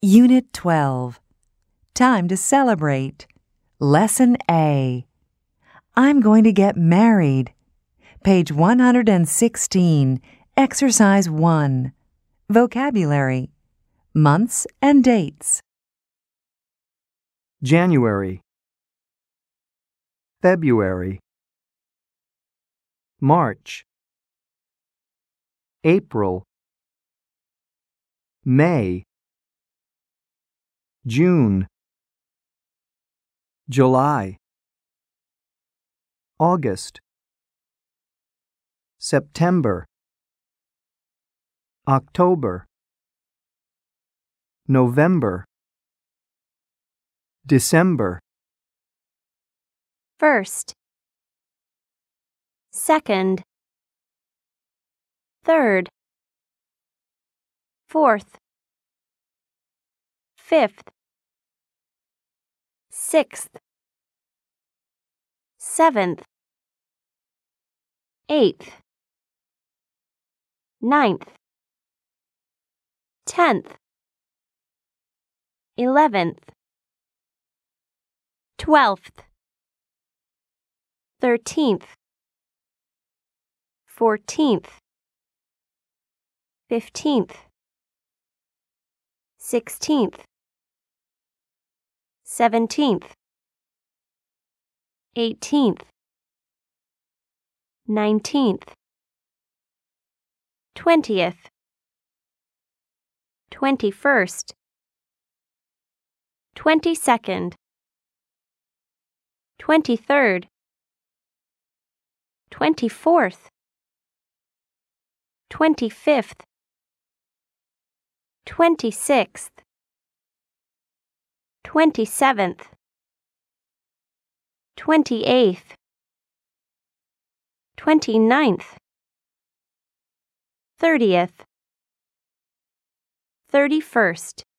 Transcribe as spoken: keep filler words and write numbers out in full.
Unit twelve. Time to celebrate. Lesson A. I'm going to get married. Page one hundred sixteen, Exercise one. Vocabulary. Months and dates. January, February, March, April, May, June, July, August, September, October, November, December. First, second, third, fourth, fifth, sixth, seventh, eighth, ninth, tenth, eleventh, twelfth, thirteenth, fourteenth, fifteenth, sixteenth, seventeenth, eighteenth, nineteenth, twentieth, twenty-first, twenty-second, twenty-third, twenty-fourth, twenty-fifth, twenty-sixth, twenty-seventh, twenty-eighth, twenty-ninth, thirtieth, thirty-first.